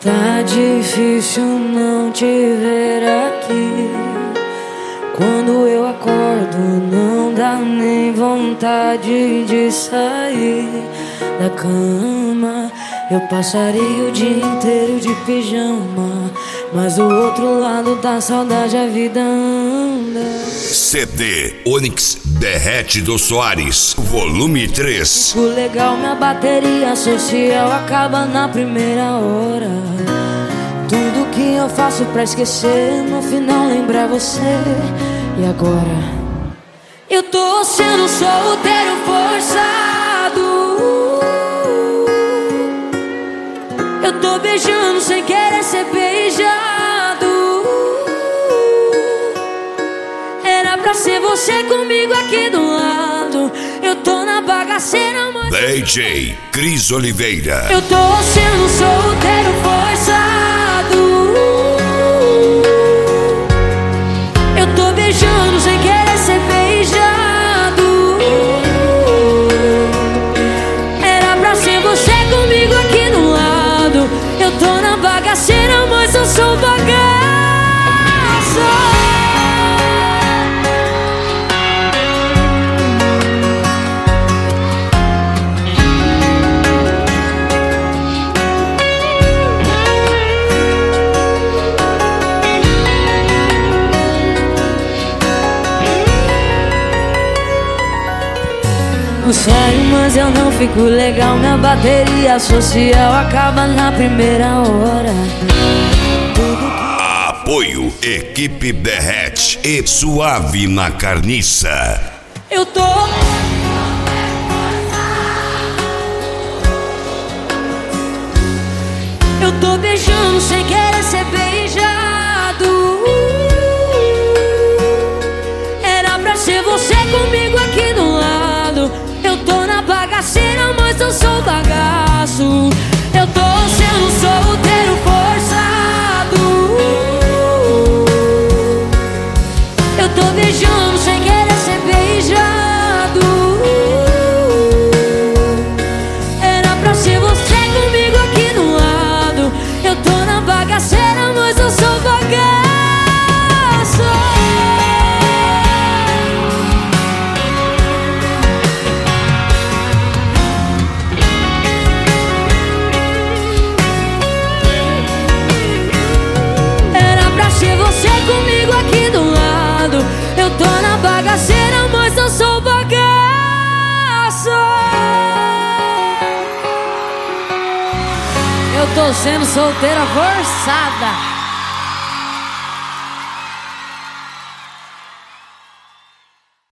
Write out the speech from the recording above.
Tá difícil não te ver aqui. Quando eu acordo não dá nem vontade de sair da cama. Eu passaria o dia inteiro de pijama, mas do outro lado da saudade a vida anda. CD Onix Derrete do Soares, volume 3. O legal, minha bateria social acaba na primeira hora. Tudo que eu faço pra esquecer, no final lembrar você. E agora? Eu tô sendo solteiro forçado. Eu tô beijando sem querer ser beijado. Era pra ser você comigo aqui do lado. Eu tô na bagaceira, mas DJ Cris Oliveira. eu tô sendo solteiro forçado. Eu tô beijando sem querer ser beijado. Era pra ser você comigo aqui do lado. Eu tô na bagaceira, mas eu sou bagaço. Eu saio, mas eu não fico legal. Minha bateria social acaba na primeira hora. Apoio Equipe Derrete e Suave na Carniça. Eu tô beijando sem querer ser beijado. Era pra ser você comigo aqui do lado. Eu tô na bagaceira, mas eu sou bagaço. Eu tô sendo solteiro forçado. Eu tô beijando sem querer ser beijado. Era pra ser você comigo aqui do lado. Eu tô na bagaceira, mas eu sou bagaço. Comigo aqui do lado. Eu tô na bagaceira, mas eu sou bagaço. Eu tô sendo solteira forçada.